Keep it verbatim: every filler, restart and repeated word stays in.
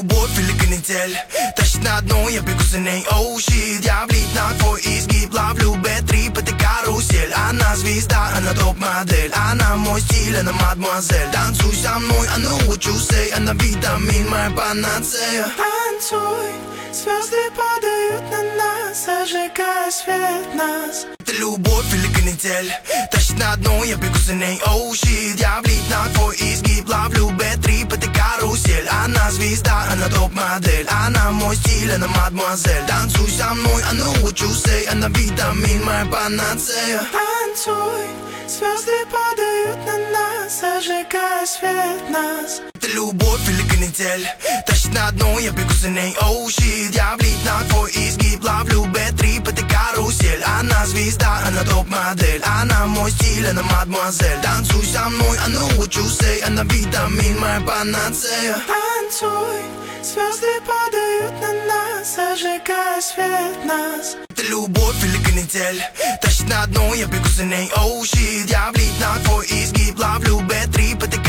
любовь или канитель. Тащит на дно, я бегу за ней. Оу, щит, я влип на твой изгиб. Ловлю бэ-трип, это карусель. Она звезда, она топ-модель. Она мой стиль, она мадемуазель. Танцуй со мной, I know what you say. Она витамин, моя панацея. Танцуй, звезды падают на нас, зажигая свет нас. Это любовь или канитель. Тащит на дно, я бегу за ней. Оу, щит, я влип на твой изгиб. Ловлю бэ-трип, это карусель. Она звезда, она топ-модель. Она мой стиль, она мадемуазель. Танцуй со мной, I know what you say. Она витамин, моя панацея. Танцуй, звезды падают на нас, зажигая свет нас. Это любовь или канитель. Тащит на дно, я бегу за ней. Оу, щит, я влип на твой изгиб. Ловлю бэ-трип, это карусель. Она звезда, она топ-модель. Она мой стиль, она мадемуазель. Танцуй со мной, I know what you say. Она витамин, моя панацея. Танцуй, звезды падают на нас, зажигая свет нас. Это любовь или канитель. Тащит на дно, я бегу за ней. Оу, щит, я влип на твой изгиб. Ловлю бэ-трип, это